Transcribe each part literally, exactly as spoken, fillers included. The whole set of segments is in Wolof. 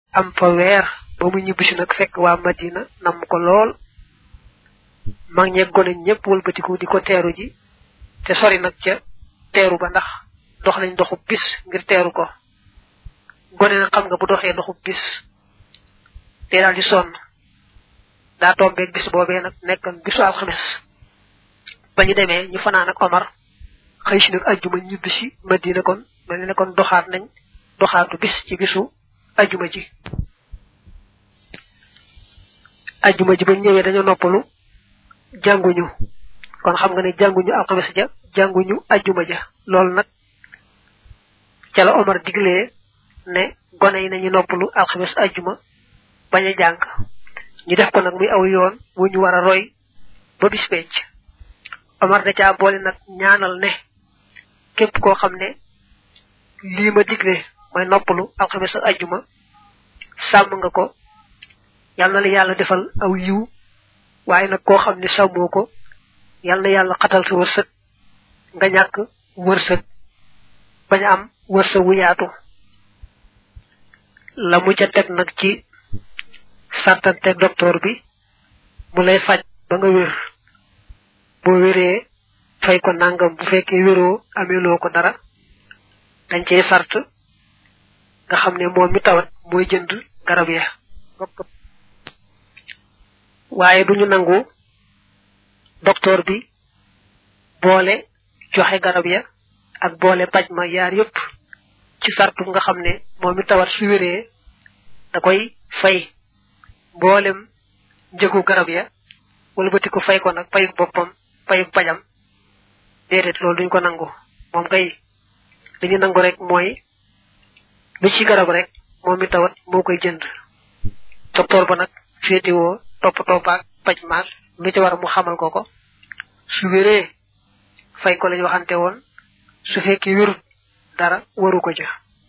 am fa weer ba mu ñibbisi nag fekk waa Madina nam ko lool mag ñeeg gone ñëpp wëlbatiku di ko teeru ji te sori nag ca teeru ba ndax dox nañ doxu bis ngir teeru ko gone nag xam nga bu doxee doxu bis te daal di sonn daa tombeeg bis boobee nag nekkan bisu alxames ba ñu demee ñu fanaan ak Omar xëy si nag ajjuma ñibbisi Madina kon mel ne kon doxaat nañ doxaatu bis ci bisu ajjuma ji ajjuma ji ba ñëwee dañoo noppalu jànguñu kon xam nga ne jànguñu alxames ja jànguñu ajjuma ja loolu nag ca la Omar diglee ne gone yi nañu noppalu alxames ajjuma bañ a jàng ñu def ko nag muy aw yoon wu ñu war a roy ba bis penc Omar da caa boole nag ñaanal ne képp koo xam ne lii ma digle mooy noppalu alxames ak ajjuma sàmm nga ko yal na la yàlla defal aw yiw waaye nag koo xam ne sàmmoo ko yal na yàlla xatal sa wërsëg nga ñàkk wërsëg bañ a am wërsëg wu yaatu la mu ca teg nag ci sartante docteur bi mu lay faj ba nga wér boo wéree fay ko nangam bu fekkee wéroo ameeloo ko dara dañ cey sart nga xam ne moom mi tawat mooy jënd garab ya waaye duñu nangu docteur bi boole joxe garab ya ak boole paj ma yaar yépp ci sartu nga xam ne moom mi tawat su wéree da koy fay mboolem njëgu garab ya wala bëti ko fay ko nag payuk boppam payuk pajam déedéet loolu duñ ko nangu moom kay dañu nangu rek mooy lu ci garab rek moom mi tawat moo koy jënd docteur ba nag féetiwoo toppatoo baag paj maag lu ci war mu xamal ko ko su wéree fay ko lañ waxante woon su fekkee wérut dara waru ko ja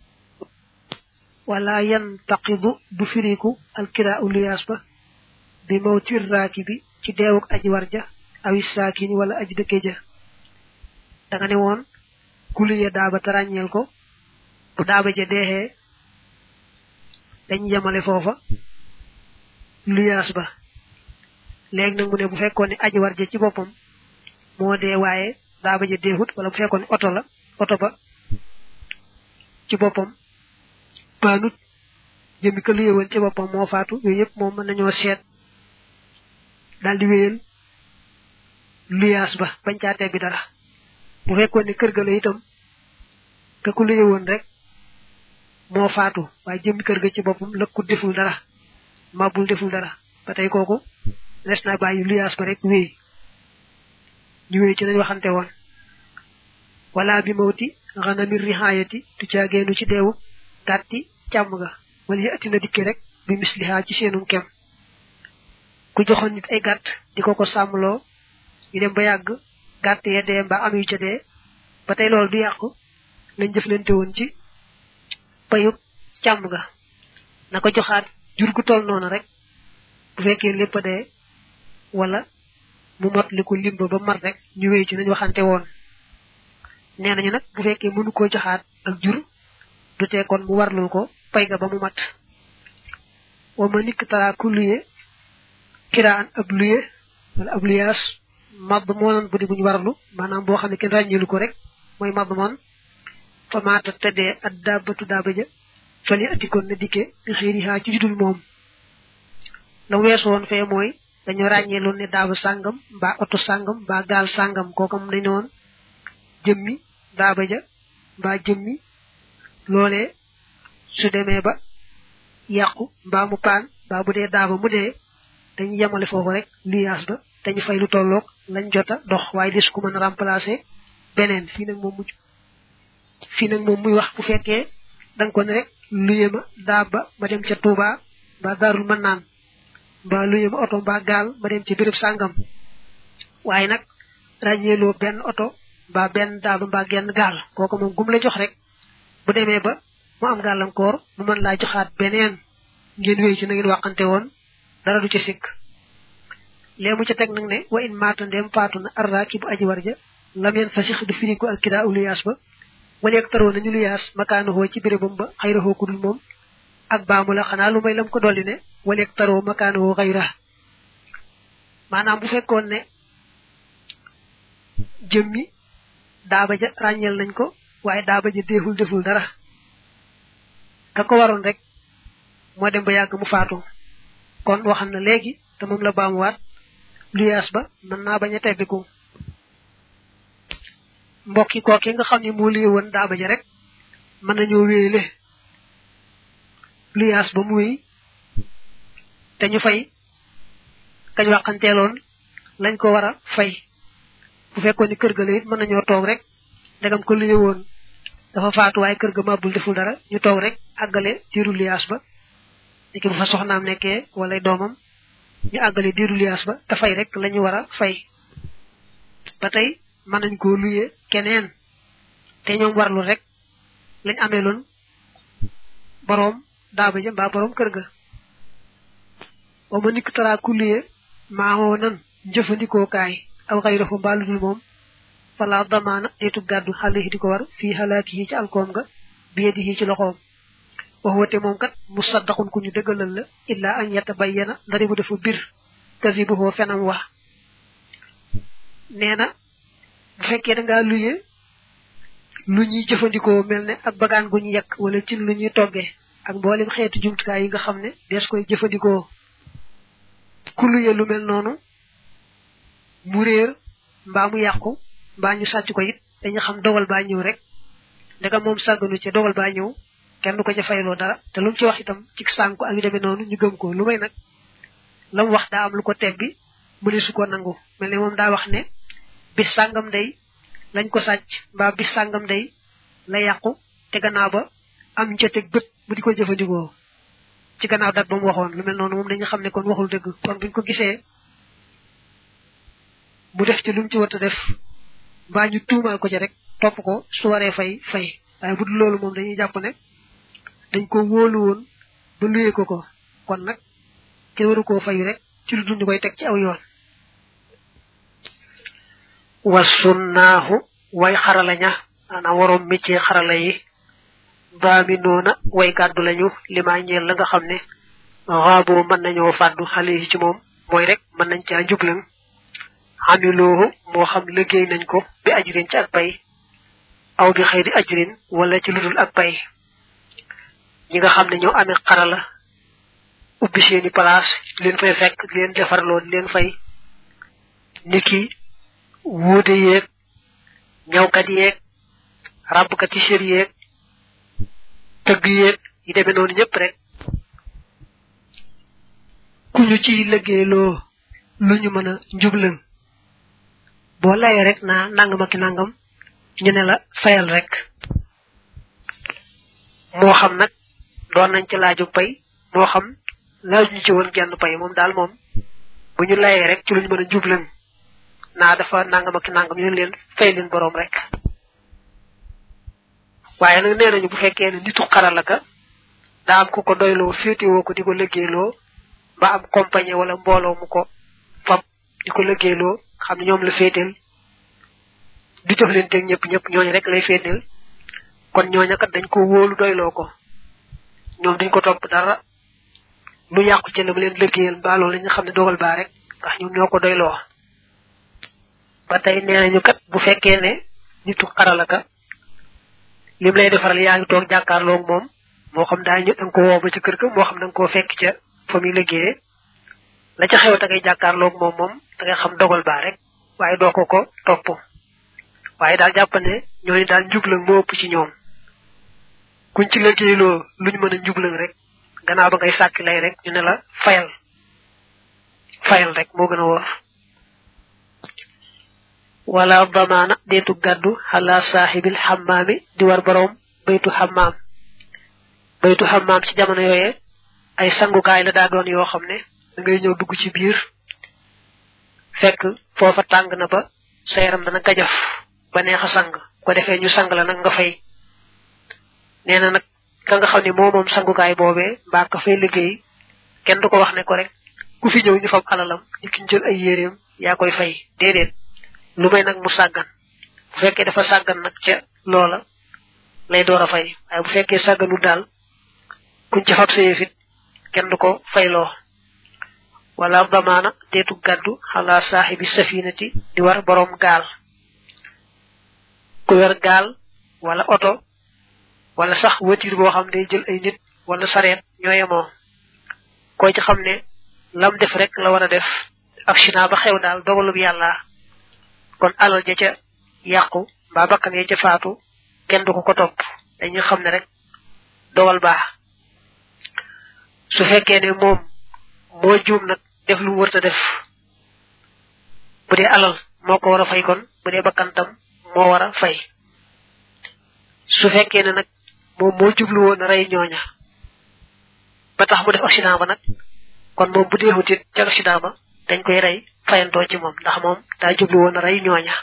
wala yan taqidu du firiku alkira uliyas ba bi mawtir rakibi ci deewuk aji warja awi saakini wala aji dëkke ja da nga ne woon kuliya daaba tarañeel ko bu daaba ja deexee dañ yemale foofa luyas ba léegi nag mu ne bu fekkoon ne aji warja ci boppam moo dee waaye daaba ja deexut wala bu fekkoon ne oto la oto ba ci boppam paanut jëmi ka luye woon ci boppam moo faatu yooyu yëpp moom mën nañoo seet daal di wéyal luyaas ba bañ caa tebbi dara bu fekkoon ne kër ga la itam ka ku luye woon rek moo faatu waaye jëmi kër ga ci boppam lëkkut deful dara mabul deful dara ba tey kooku des na bàyyi luyaas ba rek wéy ñu wéy ci nañ waxante woon wala bi mawti xanami rihaayati tu caageenu ci deewu gàtti càmm ga wala yati na dikke rek bi misliha ci seenum kem ku joxoon nit ay gàtt di ko ko sàmmloo ñu dem ba yàgg gàtt ya dee mbaa am yu ca dee ba tey loolu du yàqu lañ jëflante woon ci payub càmm ga na ko joxaat jur gu toll noonu rek bu fekkee lépp a dee wala mu mot li ko limba ba mar rek ñu wéy ci nañ waxante woon nee nañu nag bu fekkee mënu koo joxaat ak jur du tee kon mu warlul ko pay ga ba mu mat wa ma nikk tara ku luye kiraan ab luye wala ab luyaas madd moonan bu di buñ warlu maanaam boo xam ne kenn ràññeelu ko rek mooy madd moon fa maata tëddee ak daabatu daaba ja fali atikoon na dikke xëyrihaa ci judul moom la weesu woon fee mooy dañoo ràññeeloon ne daaba sàngam mbaa oto sàngam mbaa gaal sàngam kookam dañ ne woon jëmmi daaba ja mbaa jëmmi loolee su demee ba yàqu mbaa mu paan mbaa bu dee daaba mu dee dañu yemale foofu rek luyaas ba dañu fay lu tolloog lañ jota dox waaye des ku mën a remplacer beneen fii nag moom mujj fii nag moom muy wax bu fekkee da nga ko ne rek luye ma daaba ma dem ca Touba mbaa Daarul Mannaan mbaa luye ma oto mbaa gaal ma dem ca béréb sàngam waaye nag ràññeeloo benn oto mbaa benn daaba mbaa genn gaal kooku moom gum la jox rek bu demee ba mu am gàllankoor mu mën laa joxaat beneen ngeen wéy ci na ngeen waxante woon dara du ca sikk lee mu ca teg nag ne wa in maata ndeem faatu na arraaki bu aji warja lam yen fasix du firiku alkida u luyaas ba waleeg taroo nañu luyaas makaanahoo ci bérébam ba xayraxoo ku dul moom ak baamu la xanaa lu may lam ko dolli ne waleeg taroo makaanoo xayra maanaam bu fekkoon ne jëmmi daaba ja ràññeel nañ ko waaye daaba ja deexul deful dara ka ko waroon rek moo dem ba yàgg mu faatu kon waxam na léegi te moom la baamuwaat luyaas ba mën naa bañ a tebbiku mbokki kooki nga xam ne moo lii woon daaba ja rek mën nañoo wéyale luyaas ba muy te ñu fay kañ waxanteeloon lañ ko war a fay bu fekkoon ni kër ga la it mën nañoo toog rek ndegam ko luye woon dafa faatu waaye kër ga màbbul deful dara ñu toog rek àggale diiru liyaas ba niki bu fa soxnaam nekkee wala doomam ñu àggale diiru liyaas ba te fay rek lañu war a fay ba tey mën nañ koo luye keneen te ñoom warlu rek lañ amee loon boroom daaba ja mbaa boroom kër ga wa ma nikk taraa ku luye maaxoo nan jëfandikoo kaay aw xayrahu mbaa lu dul moom fala damaana deetu gàddu xale yi di ko war fii xalaaki yi ci alkoom nga biye di ci loxoom waxwate moom kat mu saddaqun ku ñu dëggalal la illaa an yatabayyana ndari bu defu bir kasibuhu fenam wax nee na bu fekkee da ngaa luye lu ñuy jëfandikoo mel ne ak bagaan gu ñu yekk wala ci lu ñuy toggee ak mboolem xeetu jumtukaay yi nga xam ne dees koy jëfandikoo ku luye lu mel noonu mu réer mbaa mu yàqu mbaa ñu sàcc ko it dañu xam dogal baa ñëw rek ndega moom sàgganu ci dogal baa ñëw kenn du ko ca fayloo dara te lu mu ci wax itam ci sànku ak yu demee noonu ñu gëm ko lu may nag la mu wax daa am lu ko tebbi mu ne su ko nangu mel ne moom daa wax ne bis sàngam day lañ ko sàcc mbaa bis sàngam day la yàqu te gannaaw ba am ca teg bët mu di ko jëfandikoo ci gannaaw dat ba mu waxoon lu mel noonu moom dañu xam ne kon waxul dëgg kon buñ ko gisee mu def ci lu mu ci wata def mbaa ñu tuumaal ko ci rek topp ko su waree fay fay waaye bu dul loolu moom dañuy jàpp ne dañ ko wóolu woon ba luyee ko ko kon nag kenn waru koo fay rek ci lu dul ñu koy teg ci aw yoon wasunnaahu way xarala ña maanaam waroom métier xarala yi baami noona way gàddu lañu limaa ñeel la nga xam ne xaaboo mën nañoo fàddu xale yi ci moom mooy rek mën nañ caa njublan xamiloohu moo xam liggéey nañ ko bi ajrin ci ak pay aw bi xëy di ajrin wala ci ludul ak pay ñi nga xam ne ñoo amee xarala ubbi seeni place leen fay fekk leen defarloo leen fay niki wuude yeeg ñawkat yeeg ràbbkat yi sér yeeg tëgg yeeg yi demee noonu ñëpp rek ku ñu ciy liggéeyloo lu ñu mën a njublan boo layee rek naa nangam ak nangam ñu ne la fayal rek moo xam nag doon nañ ci laaju pay moo xam laaj ñu ci woon genn pay moom daal moom bu ñu layee rek ci lu ñu mën a njublan naa dafa nangam ak nangam ñu leen fay leen boroom rek waaye nag nee nañu bu fekkee ne nitu xarala ka daa am ku ko doyloo féetewoo ko di ko liggéeyloo ba am compagnie wala mbooloo mu ko fab di ko liggéeyloo xam ne ñoom la féeteel di jox leen teg ñëpp ñëpp ñooñu rek lay féeteel kon ñooña kat dañ ko wóolu doyloo ko ñoom dañ ko topp dara lu yàqu ci la mu leen liggéeyal mbaa loolu la ñu xam ne dogal baa rek ndax ñoom ñoo ko doyloo ba tey nee nañu kat bu fekkee ne nitu xarala ka lim lay defaral yaa ngi toog jàkkaarloog moom moo xam daa ñu da nga ko woo ba ca kër ga moo xam da nga koo fekk ca fa muy liggéeyee la ca xew ta ngay jàkkaarloog moom moom da ngay xam dogal baa rek waaye doo ko ko topp waaye daal jàpp ne ñooñu daal njublang moo ëpp ci ñoom kuñ ci liggéeyloo luñ mën a njublang rek gannaaw ba ngay sàkki lay rek ñu ne la fayal fayal rek moo gën a wóor wala damaana deetu gàddu xala saaxibil xammaami di war boroom baytu xammaam baytu xammaam ci jamono yooye ay sangukaay la daa doon yoo xam ne da ngay ñëw dugg ci biir fekk foofa tàng na ba sa yaram dana gajaf ba neex a sang ko defee ñu sang la nag nga fay nee na nag ka nga xam ne moo moom sangukaay boobee mbaa ka fay liggéey kenn du ko wax ne ko rek ku fi ñëw ñu fab alalam ñu ki jël ay yéreem yaa koy fay déedéet lu may nag mu sàggan bu fekkee dafa sàggan nag ca loola lay door a fay waaye bu fekkee sàgganu daal kuñ ci fab sey fit kenn du ko fayloo wala damana deetu gaddu ala sahibi safinati di war borom gaal ku wer gaal wala auto wala sax voiture bo xam day jël ay nit wala sareet ñoyamo ko ci xamne lam def rek la wara def accident ba xew dal dogalub yalla kon alal ja ca yaqku ba bakkan ya ca faatu kenn du ko ko top dañu xamne rek dogal baax su fekkee ne moom moo juum nag def lu wërta def bu dee alal moo ko war a fay kon bu dee bakkantam moo war a fay su fekkee ne nag moom moo jublu woon rey ñooña ba tax mu def accident ba nag kon moom bu dee hutit ca accident ba dañ koy rey fayantoo ci moom ndax moom daa jublu woon rey ñooña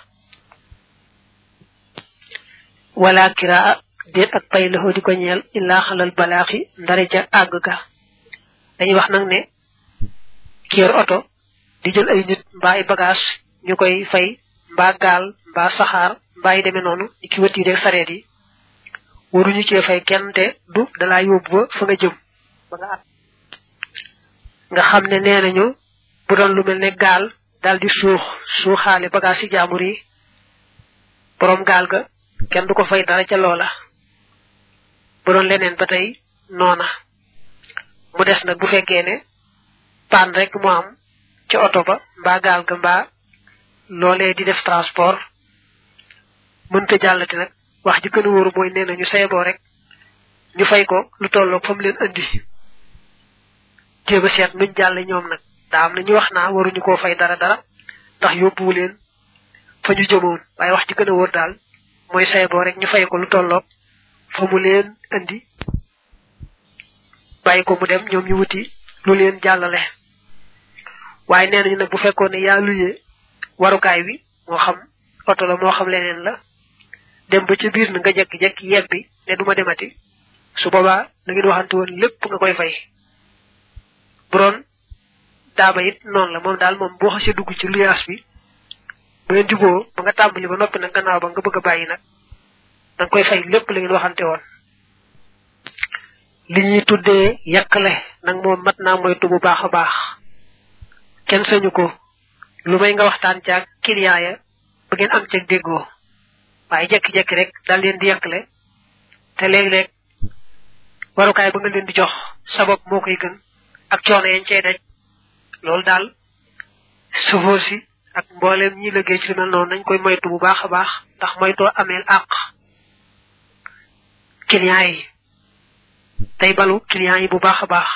wala kiraa deet ak pay la di ko ñeel illa xalal balaaxi ndare ca àgg ga dañuy wax nag ne kier auto di jël ay nit mbaa ay bagage ñu koy fay mbaa gaal mbaa saxaar mbaa yi demee noonu di ki wëtti rek sareet yi waruñu cee fay kenn te du dalaa yóbbu ba fa nga jëm ba nga at nga xam ne nee nañu bu doon lu mel ne gaal daal di suux suuxaale bagage ci jaamur yi borom gaal ga kenn du ko fay dara ca loola bu doon leneen ba tey noona mu des nag bu fekkee ne paan rek mu am ci auto ba mbaa gaal ga mbaa loolee di def transport mënta jàllati nag wax ji gën a wóoru mooy nee na ñu sayeboo rek ñu fay ko lu tolloog fa mu leen andi jéem a seet nuñ jàlle ñoom nag daa am na ñu wax naa waruñu koo fay dara dara ndax yóbbuwu leen fa ñu jëmoon waaye wax ji gën a wóor daal mooy sayeboo rek ñu fay ko lu tolloog fa mu leen andi bàyyi ko mu dem ñoom ñu wuti lu leen jàllale waaye nee nañu nag bu fekkoon ne yaa luyee warukaay wi moo xam oto la moo xam leneen la dem ba ca biir na nga jekki-jekki yebbi ne duma demati su boobaa na ngeen waxante woon lépp nga koy fay bu doon daaba it noonu la moom daal moom boo xasee dugg ci luyaas bi bu ngeen juboo ba nga tàmbali ba noppi nag gannaaw ba nga bëgg a bàyyi nag da nga koy fay lépp la ngeen waxante woon li ñuy tuddee yàqale nag moom mat naa moytu bu baax a baax kenn sañu ko lu may nga waxtaan caag client ya ba ngeen am ceeg déggoo waaye jekki-jekki rek daal leen di yàqale te léeg-léeg warukaay ba nga leen di jox sabab moo koy gën ak coono yañ cey daj loolu daal sofóor si ak mbooleem ñi liggéey ci lu mel noonu nañ koy moytu bu baax a baax ndax moytoo ameel àq client yi tay balu client yi bu baax a baax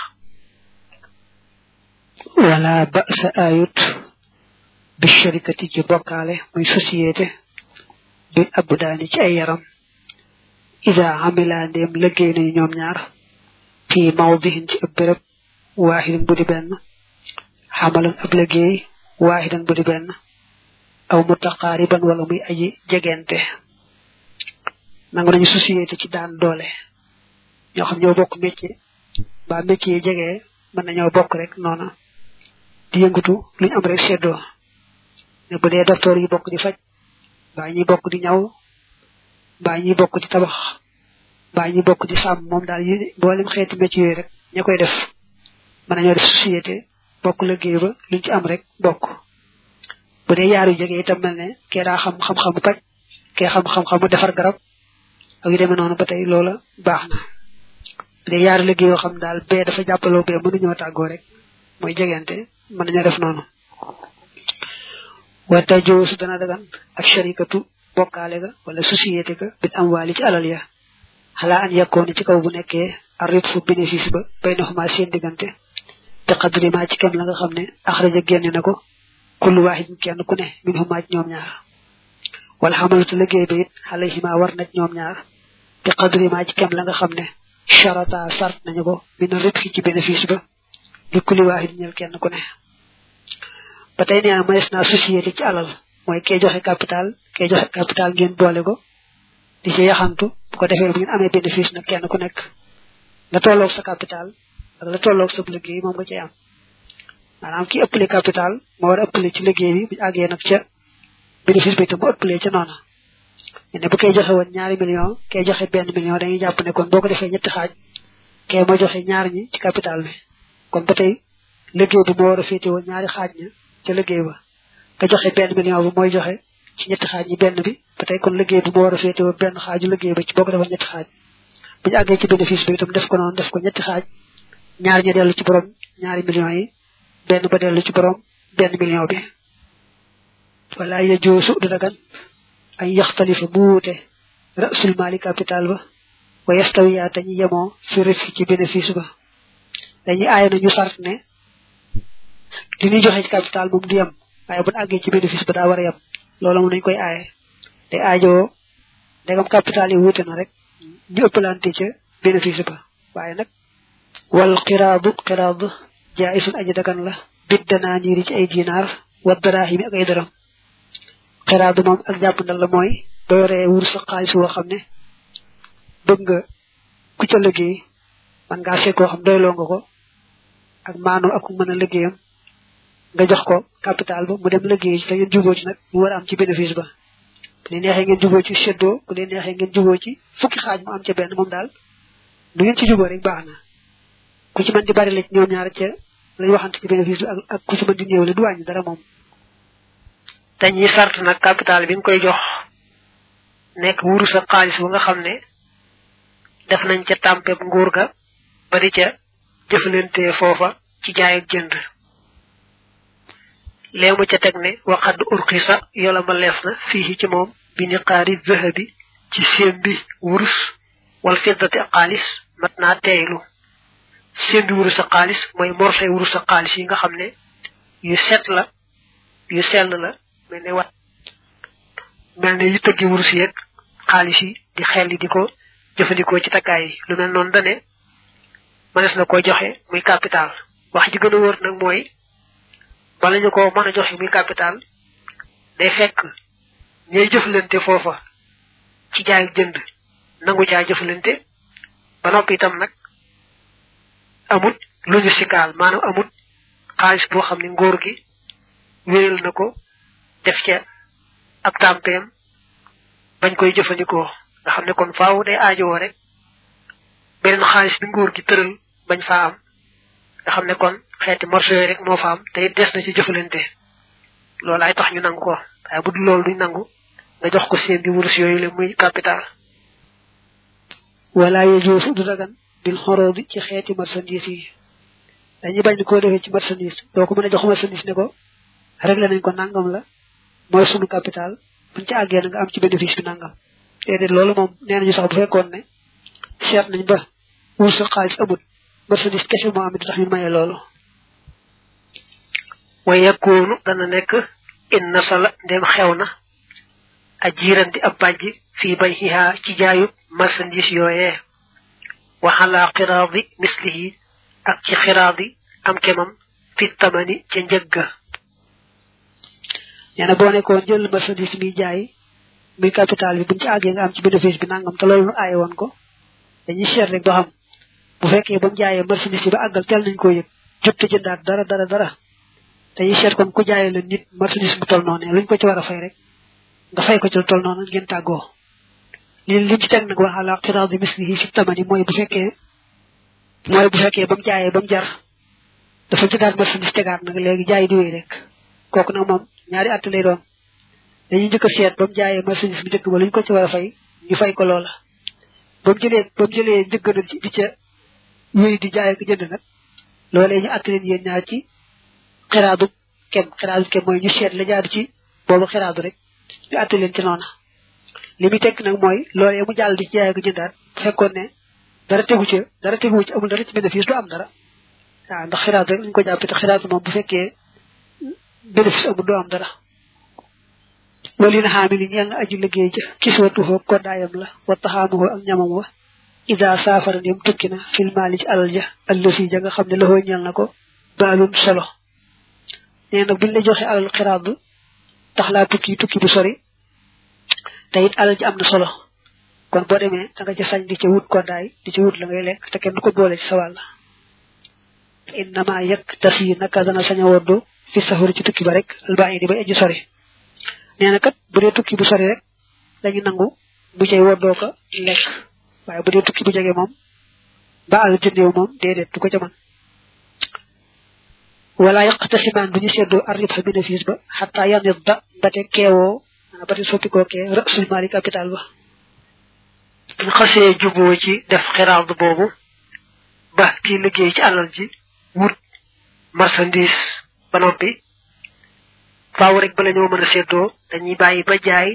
wala ba'sa ayut bi sharikati ci bokkaale muy société bil abdaani ci ay yaram ida amila ndem liggéey nañu ñoom ñaar fi mawdihin ci ab béréb waaxidan bu di benn xamalan ab liggéey waaxidan bu di benn aw mutaqaariban wala muy aji jegente nangu nañu société ci daan doole ñoo xam ñoo bokk métier ba métier jege mën nañoo bokk rek noona di yëngutu luñ am rek seddoo ne bu dee docteur yi bokk di faj ba ñi bokk di ñaw ba ñi bokk di tabax ba ñi bokk di sàmm moom daal yi mboolem xeeti métier yooyu rek ña koy def mën nañoo def société bokk liggéey ba luñ ci am rek bokk bu dee yaaru jege itam mel ne kee daa xam xam-xamu paj kee xam xam-xamu defar garab ak yu demee noonu ba tey loola baax na de yaar liggéey yoo xam daal bee dafa jàppaloo bee mënuñoo tàggoo rek mooy jegente mën nañoo def noonu wata joo su dana dagan ak sharikatu bokkaale ga wala société ga bit am waali ci alal ya xalaa an yakkooni ci kaw bu nekkee arrit fu bénéfice ba bay na xuma seen diggante te xadri ma ci kem la nga xam ne axraja génne na ko kullu waaxid kenn ku ne min xuma ci ñoom ñaar wala xamalatu liggéey ba it xalayhima war na ñoom ñaar te xadri ma ci kem la nga xam ne sharata sart nañu ko min ritki ci bénéfice ba li kulli waahid ñel kenn ku ne ba tey nee manes na société ci alal mooy kee joxe capital kee joxe capital ngeen boole ko di ci yaxantu bu ko defee bu ngeen amee bénéfice nag kenn ku nekk la tolloog sa capital ak la tolloog sa liggéey moom nga cay am maanaam ki ëppale capital moo war a ëppale ci liggéey bi bu àggee nag ca bénéfice bi te mu ëppale ca noona ne bu kay joxe woon ñaari million kay joxe benn million dañuy jàpp ne kon boo ko defee ñetti xaaj kee ma joxe ñaar ñi ci capital bi kon ba tey liggéey bi moo war a féetewoo ñaari xaaj ña ca liggéey ba ka joxe benn million bi mooy joxe ci ñetti xaaj ñi benn bi ba tey kon liggéey bi moo war a féetewoo benn xaaju liggéey ba ci boo ko defal ñetti xaaj bu ñu àggee ci bénéfice bi itam def ko noonu def ko ñetti xaaj ñaar ña dellu ci borom ñaari millions yi benn ba dellu ci borom benn million bi wala yajoosu du dagan ay yaxtalifa mu wuute rasul mali capital ba wa yastawiya tañu yemoo fi rifi ci bénéfice ba dañuy aaya na ñu sart ne li ñuy joxe ci capital moom du yem waaye bu ñu àggee ci bénéfice ba daa war a yem loolu moom nañ koy aaye te aajoo ndegam capital yi wuute na rek ñu ëppalante ca bénéfice ba waaye nag wal xiraadu xiraad jaisun aji dagan la bid danaa niiri ci ay dinaar wa darahimi ak ay dërëm xiraadu moom ak jàpp ndal la mooy ba yoree wur sa xaalis woo xam ne bëgg nga ku ca liggéey man ngaa seet koo xam doyloo nga ko ak maanu ak ku mën a liggéeyam nga jox ko capital ba mu dem liggéey ci te ngeen juboo ci nag mu war a am ci bénéfice ba bu leen neexee ngeen juboo ci seddoo bu leen neexee ngeen juboo ci fukki xaaj mu am ca benn moom daal du ngeen ci juboo rek baax na ku ci mën di bari la ci ñoom ñaar ca lañ waxante ci bénéfice bi ak ak ku ci mën di néew la du wàññi dara moom dañuy sart nag capital bi nga koy jox nekk wuru sa xaalis bu nga xam ne def nañ ca tàmpeb nguur ga ba di ca jëfalante foofa ci jaay ak jënd léemu ca teg ne waxad urxisa yola ma leef na fii ci moom bi ni xaari zahabi ci séem bi wurus wal fiddati ak xaalis mat naa teeylu séem bi wurus sa xaalis mooy morsoy wurus sa xaalis yi nga xam ne yu set la yu sell la mel ne wat mel ne yu tëggi wurus yeeg xaalis yi di xel di ko jëfandikoo ci takkaay yi lu mel noonu dane mënees na ko joxe muy capital wax ji gën a wër nag mooy bala ñu ko mën a joxe muy capital day fekk ñay jëflante foofa ci jaay jënd nangu caa jëflante ba noppi itam nag amut lu ñu sikaal maanaam amut xaalis boo xam ne ngóor gi wéyal na ko def ca ak tàmpeem bañ koy jëfandikoo nga xam ne kon faaw day aajowoo rek beneen xaalis bi nguur gi tëral bañ faa am nga xam ne kon xeeti morceau yi rek moo fa am te des na ci jëfalante loolu ay tax ñu nangu ko waaye bu dul loolu duñ nangu nga jox ko seen bi wurus yooyu la muy capital wala yajoosu du dagan bil xoroo bi ci xeeti marchandise yi dañuy bañ koo defee ci marchandise doo ko mën a jox marchandise ne ko réglé nañ ko nangam la mooy sunu capital buñ ci àggee na nga am ci bénéfice bi nangam déedéet loolu moom nee nañu sax bu fekkoon ne seet nañ ba wurus sa xaalis amut marchandise kese moo am it tax ñu maye loolu wa yakunu dana nekk in nasala ndem xew na a jiirandi ab bàjj fii bay xihaa ci jaayu marchandise yooyee waxala xiraadi mislihi ak ci xiraadi am kemam fi tamani ca njëgga nee na boo nekkoon jël marchandise mi jaay muy capital bi buñ ci àggee nga am ci bénéfice bi nangam te loolu nu aaye woon ko dañuy seet rek ba xam bu fekkee ba mu jaayee marchandise bi ba àggal teel nañ ko yëg jot te jëndaat dara dara dara dañuy seet kon ku jaayee la nit marchandise bu toll noonu luñ ko ci war a fay rek nga fay ko ci lu toll noonu ngeen tàggoo li liñ ci teg nag wax ala xiraadi mislihi fi tamani mooy bu fekkee mooy bu fekkee ba mu jaayee ba mu jar dafa jëndaat marchandise tegaat nag léegi jaay di wéy rek kooku nag moom ñaari at lay doon dañuy njëkk a seet ba mu jaayee marchandise bi njëkk ba luñ ko ci war a fay ñu fay ko loola ba mu jëlee ba mu jëlee njëgg na ci di ca wéy di jaay ak jënd nag loolee ñu att leen yéen ñaar ci xiraadu kem xiraadu kem mooy ñu seet la jaadu ci boobu xiraadu rek ñu att leen ci noona li muy tekk nag mooy loolee mu jàll di ci jaay ak jëndaat bu fekkoon ne dara tegu ci dara tegu ci amul dara ci bénéfice du am dara waaw ndax xiraadu rek ñu ko jàppee te xiraadu moom bu fekkee bénéfice amul du am dara wali na xaamili ñeel na aju liggéey ja kiswatuhoo koddaayam la wa taxaamuhoo ak ñamam wa ida saafara ndem tukki na fil maali ci alal ja allësi ja nga xam ne loxoo ñeel na ko baalun solo nee nag buñ la joxe alal xiraad tax laa tukki tukki bu sori te it alal ji am na solo kon boo demee da nga ca sañ di ca wut koddaay di ca wut la ngay lekk te kenn du ko boole ci sa wàll innama yëg tas yi naka dana sañ a woddu fi safari ci tukki ba rek albaa di bay aju sori nee na kat bu dee tukki bu sori rek dañu nangu bu cay woddoo ko lekk waaye bu dee tukki bu jege moom ba al jëndew mom dédé du ko ca man wala yaqtasiman duñu seddo arriba bénéfice ba hatta yanidda baté kéwo baté soppi ko ké rasul mali capital ba ñu xasse jubo ci def xiraad bobu ba ki liggéey ci alal ji wut marchandise ba noppi faaw rek ba lañu mëna seddo dañuy bayyi ba jaay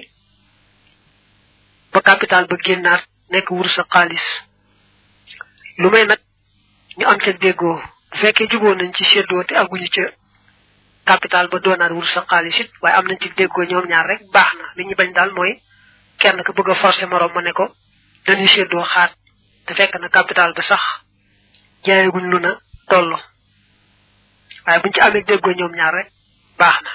ba capital ba génnaat nek wur sa xaalis lu may nak ñu am ca déggo fekke jugo nañ ci seddo te aguñu ca capital ba doonaat wur sa xaalis it waaye am nañ ci déggo ñoom ñaar rek baaxna li ñu bañ daal mooy kenn ka bëgg forcer morom ma ne ko dañuy seddo xaat te fekk na capital ba sax jaayaguñ lu na tollo waaye buñ ci amee déggo ñoom ñaar rek baaxna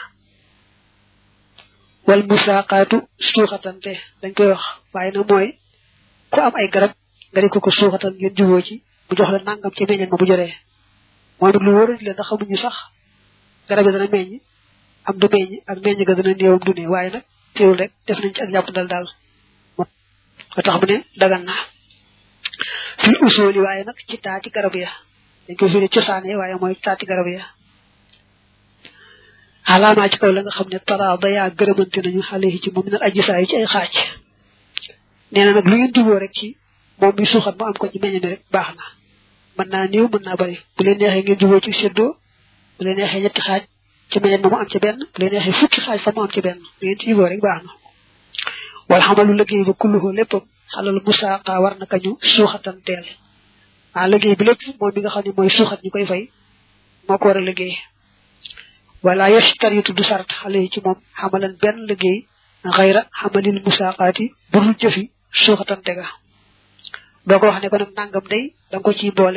wal musaqatu suxatante dañ koy wax waaye na mooy ku am ay garab nga di ko ko suxatan ngeen juboo ci bu jox la nangam ci meññal ma bu joree mooy lu wóor la ndax xamuñu sax garab yi dana meññ am du meññ ak meññ ga dana néewam du ne waaye nag teewul rek def nañ ci ak jàpp dal daal moo tax mu ne dagan na fi usuli waaye nag ci taati garab ya dañ koy firi cosaane waaye mooy taati garab ya alama ci kaw la nga xamne tara ba ya gëremante nañu xalé ci mom nak aji say ci ay xaaj neena nak lu ngeen digo rek ci mom bi suxat mo am ko ci meññe rek baxna man na neew man na bari bu leen neexé ngeen digo ci seddo bu leen neexé ñetti xaaj ci meññe mo am ci benn bu leen neexé fukki xaaj fa mo am ci benn ngeen ci digo rek baxna wal hamalu liggéey ba kulluhu lepp halal musaqa war na kañu suxatan tel a liggéey bi lepp mo mi nga xamni moy suxat ñu koy fay moko wara liggéey wala yashtaritu du sart xalé ci mom xamalan ben liggéey ghayra xamalil musaqati bu jëfi suxatan tega boko wax ne ko nak nangam day dang ko ci bolé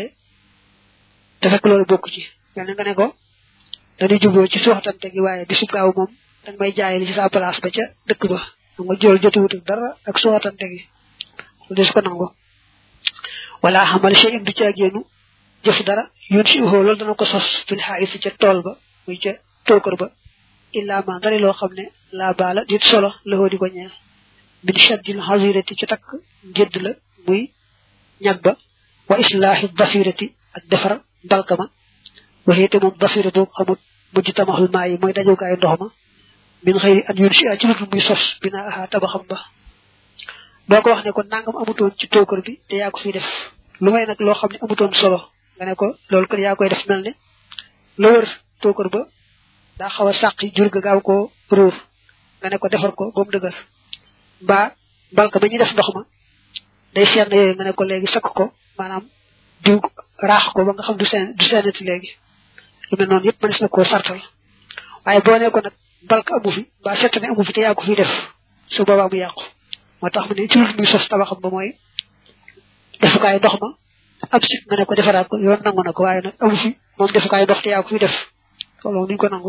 da fek lolu bokku ci yalla nga ne ko dañu jubo ci suxatan tegi waye bisu gaaw mom dang may jaayel ci sa place ba ca dekk ba nga jël jëtu wut dara ak suxatan tegi des ko nango wala xamal shay'in du ci agenu jëf dara yoon ci ho lolu dana ko sos fil haif ci tol ba muy ca tokor ba illa ma dara lo xamne la bala dit solo lo di ko ñeel bil shaddil hazirati ci tak gedd la muy ñag ba wa islahi dhafirati ak defar balkama waxete mom dhafiratu xamut mujj tamahul mayi moy daju kay ndox ma min xeyri an yunshi ci lu muy sos bina aha tabaxam ba boko wax ne ko nangam amuton ci tokor bi te ya ko fi def lu may nak lo xamne amuton solo nga ne ko lol ko ya koy def melne lo wër tokor ba da xawa saqi jur ga gaaw ko ruur nga ne ko defar ko bom deugal ba balka bañu def ndox ma day seen yoy nga ne ko legi sak ko manam diw rax ko ba nga xam du sen du senati legi lu mel non yépp manis na ko sartal waye bo ne ko nak balka amu fi ba set ne amu fi te ya ko fi def su baba mu yaqku motax mu ne ci lu muy sos tabaxam ba moy defukay ndox ma ab sik nga ne ko defaraat ko yoon nangu na ko waye nak amu fi mom defukay ndox te ya ko fi def solo ñu ko nangu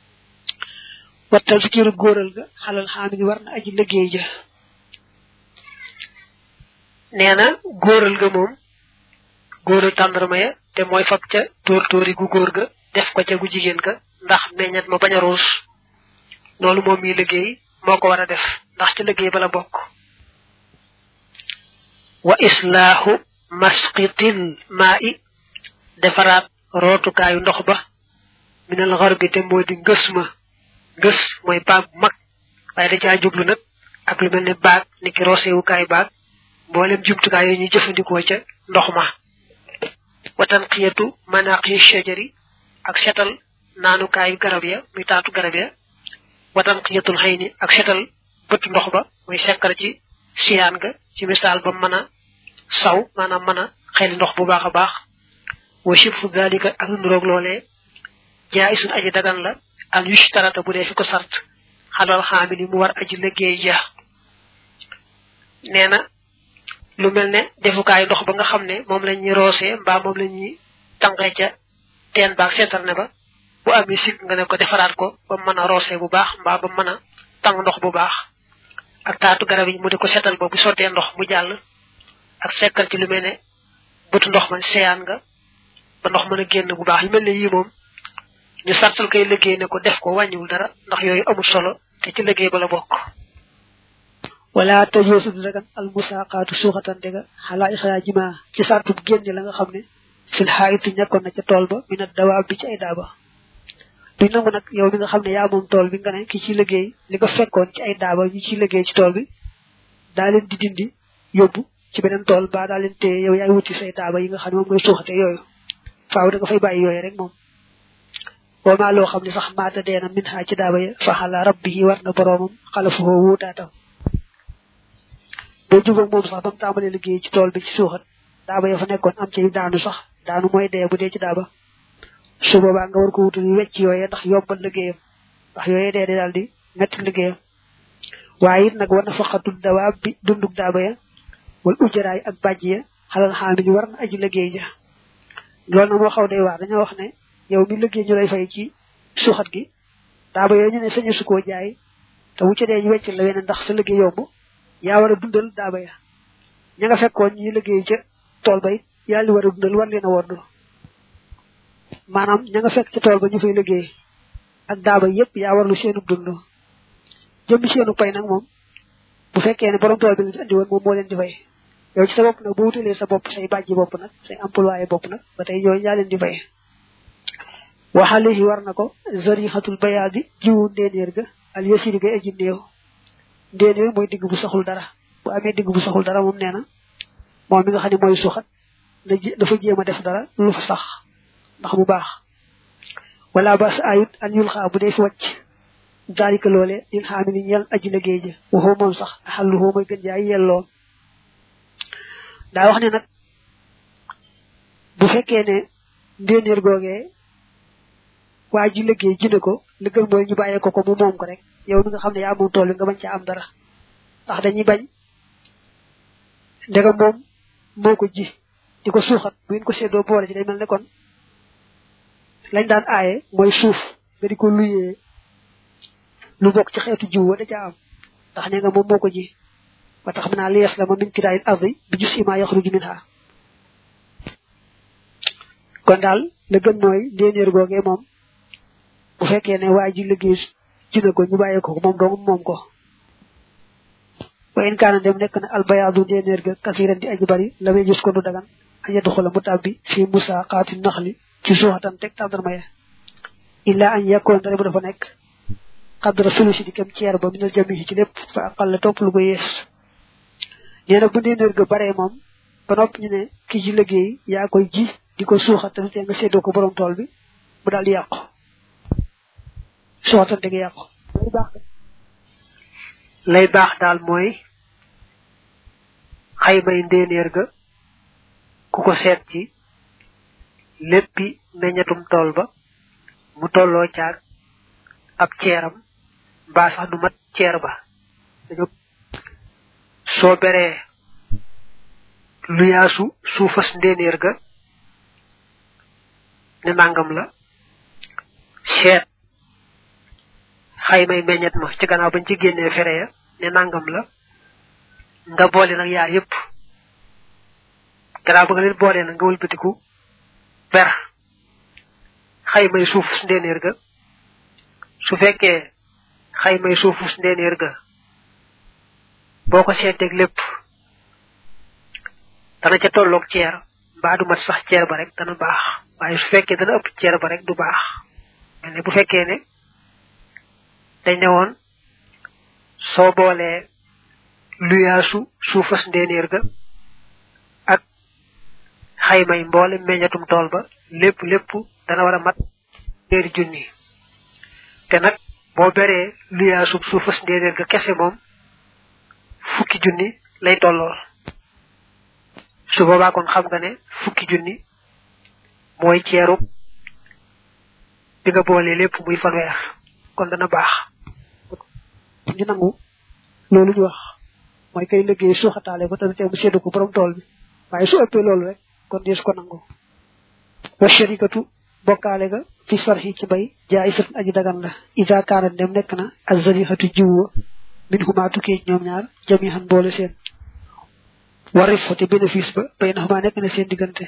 watal fikiru goral ga halal hamini warna aji liggey ja neena goral ga mom goral tandarma ya te moy fak ca tor tori gu gor ga def ko ca gu jigen ka ndax meñat ma baña rous lolu mom mi liggey moko wara def ndax ci liggey bala bok wa islahu masqitil ma'i defarat rotu kayu ndox ba minal gharbi te modi ngeusma geus moy baag mak waye da ca jublu nak ak lu melni baag niki rosewu kay baag bolem jumtu kay ñu jëfëndiko ca ndox ma watan qiyatu manaqi shajari ak setal nanu kay garab ya mi taatu garab ya watan qiyatul hayni ak setal bëtt ndox ba moy sekkar ci siyan ga ci misal ba mëna saw manam mëna xel ndox bu baaxa baax wa shifu dalika ak ndurok lolé jaisun aji dagan la al yushtarata bu def ko sart halal hamini mu war aji liggey ja neena lu melne defukay dox ba nga xamne mom lañuy rosé mba mom lañuy tangé ca ten ba sétal ne ba bu ami sik nga ne ko defaraat ko ba mëna rosé bu baax mba ba mëna tang ndox bu baax ak taatu garab yi mu di ko sétal ba bu soté ndox mu jall ak sékkal ci lu melne butu ndox man séyan nga ba ndox mëna genn bu baax yu melne yi mom ñu sartal kay liggéey ne ko def ko wañul dara ndax yoy amul solo te ci liggéey bala bok wala tajusu dagan al musaqatu suxatan dega hala ikhrajima ci sartu genn la nga xamne fil hayt ñakon na ci tol ba min dawa bi ci ay daba duñ nangu nak yow mi nga xamne ya mom tol bi nga ne ki ci liggey li nga fekkon ci ay daba ñu ci liggey ci tol bi da leen di dindi yobbu ci benen tol ba da leen té yow yaay wuti say daba yi nga xamne mom ngay suxate yoyu faaw da nga fay bayyi yoy rek mom wa ma lo xamne sax mata deena min ha ci daba ya fa hala rabbihi warna boromum khalafuhu wutatam bo jugo mom sax bam tambalé liggéey ci tol bi ci suxat daaba ya fa nekkon am ci daanu sax daanu moy dé bu dé ci daaba su boba nga war ko wutul wécc yoyé ndax yobbal liggéeyam ndax yoyé dé daldi metti liggéeyam waye nak war na faqatu dawab bi dunduk daaba ya wal ujraay ak bajje halal hamil war na aji liggéey ja lool na mo xaw day wax dañu wax né yow mi liggéey ñu lay fay ci suxat gi daaba ya ñu né sañu suko jaay te wu ci dé ñu wécc la wéne ndax sa liggéey yobbu ya wara dundal daaba ya ña nga fekkon ñi liggéey ci tol bay yalla wara dundal war leena wordu manam ña nga fekk ci tol ba ñu fay liggéey ak daaba yépp ya war lu seenu dundu jëm seenu pay nak mom bu fekkee ne borom tol bi ñu andi won mom mo leen di fay yow ci sa bop nak bu wutulé sa bop say bajji bop nak say employé bop nak batay ñoy ña leen di fay wa halihi war nako zarihatul bayadi jiwu ndeneer ga al yasiri ga aji neew ndeneer moy digg bu saxul dara bu amé digg bu saxul dara mom néna mom mi nga xani moy suxat dafa jema def dara lu fa sax ndax bu baax wala bas ayut an yulxa bu def wacc dalika lolé dil hamini ñal aji liggéey waxo mom sax halu ho moy gën jaay yello da wax ne nak bu fekkee ne ndeneer gogé waji liggéey jinde ko li gën moy ñu bayé ko ko mu mom ko rek yow mi nga xamné ya mom tollu nga bañ ci am dara ndax dañuy bañ ndega mom moko ji diko suxat bu ñu ko sédo boole ci day melne kon lañ daan ayé moy suuf nga diko luyé lu bok ci xéetu jiwu da ca am ndax ne nga mom moko ji ba tax mëna li yasla min kidayil ardi bi jus ima yakhruju minha kon dal le gën moy déneer gogé mom bu fekké né waji liggéey ci na ko ñu bayé ko mom dong mom ko wa in kana dem nek na al bayadu déneer ga kafiran di aji bari lamay gis ko du dagan ayatu xola mutabbi fi musaqati nakhli ci suhatan tek tandarma ya illa an yakun dara bu dafa nek qadra sulusi di kam cier ba minal jami ci lepp fa aqal top lu ko yes neena bu déneer ga bare mom ba nop ñu ne ki ci liggéey ya koy ji diko suxatan te nga sédo ko borom tol bi bu dal yaq suxatan te nga yaq lay bax lay bax dal moy xaymay ndéneer ga ku ko seet ci léppi meññatum tool ba mu tolloo caag ab ceeram mbaa sax du mat ceer ba dañu soo beree lu yaasu suufas ndéneer ga ne nangam la seet xaymay meññat ma ci gannaaw bañ ci génnee fere ya ne nangam la nga boole nag yaar yépp gannaaw ba nga leen boole nag nga wëlbatiku ber xaymay suuf ndéneer ga su fekkee xaymay suufu ndéneer ga boo ko seeteeg lépp dana ca tolloog ceer mbaa du mat sax ceer ba rek dana baax waaye su fekkee dana ëpp ceer ba rek du baax mel ne bu fekkee ne dañ ne woon soo boolee luyaasu suufas ndéneer ga ak xaymay mboole meññatum tool ba lépp lépp dana war a mat téeri junni te nag boo beree luyaasu suufas ndéneer ga kese moom fukki junni lay tollool su boobaa kon xam nga ne fukki junni mooy ceeru bi nga boolee lépp muy fanweer kon dana baax ñu nangu loolu ñu wax mooy kay liggéey suuxataale ko tamit mu séddu ko borom tool bi waaye su ëppee loolu rek kon dees ko nangu wa sharikatu bokkaale ga fi sarhi ci bay jaay sat aji dagan la isa kaana dem nekk na azarihatu jiwwa min huma tukkee ñoom ñaar jamihan boole seen warif fati bénéfice ba bay na huma nekk na seen diggante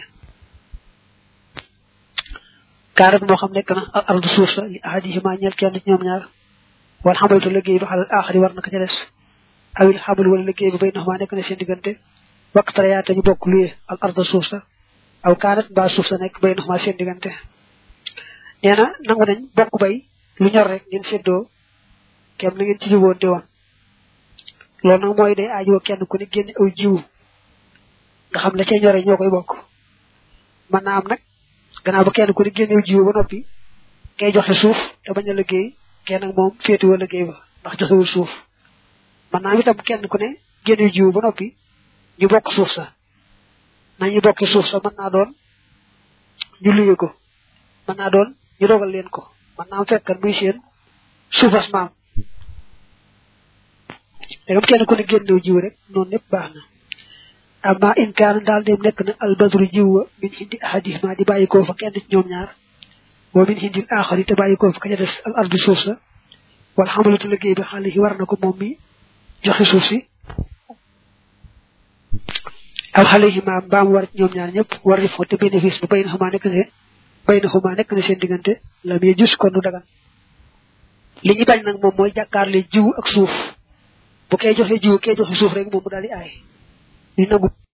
kaarat moo xam nekk na al ardu suuf sa li ahadihima ñeel kenn ci ñoom ñaar wal xamaltu liggéey ba xalal aaxari war na ko ca des awil xamal wala liggéey bi bay nax maa nekk na seen diggante waqtara yaata ñu bokk luye al arda suuf sa aw kaanat mbaa suuf sa nekk bay nax maa seen diggante nee na nangu nañ bokk bay lu ñor rek ngeen séddoo kem na ngeen ci juboonte woon loolu nag mooy day aajoo kenn ku ne génne aw jiwu nga xam la cay ñore ñoo koy bokk mën naa am nag gannaaw ba kenn ku ne génne aw jiwu ba noppi kay joxe suuf te bañ a liggéey kenn ak moom féetuwoo liggéey ba ndax joxewul suuf mën naa am itam kenn ku ne génne aw jiwu ba noppi ñu bokk suuf sa nañu bokki suuf sa mën naa doon ñu luye ko mën naa doon ñu dogal leen ko mën naa am fekkan muy seen suufas maam dégam kenn ku ne génnew jiw rek noonu lépp baax na amma in kaan daal dem nekk na albadru jiw wa min hindi ahadihima di bàyyikoo fa kenn ci ñoom ñaar wa min hindi aaxari te bàyyikoo fa ka ca des al ardu suuf sa wala xamalatu liggéey bi xale yi war na ko moom mi joxe suuf si aw xale yi maam mbaam war ci ñoom ñaar ñëpp war rifo te bénéfice bu bay na xumaa nekk ne bay na xumaa nekk ne seen diggante la muy gis kon du dagan li ñu bañ nag moom mooy jàkkaarle jiw ak suuf bu kay joxe jiw kay joxe suuf rek moom mu daal di aay ñu nangu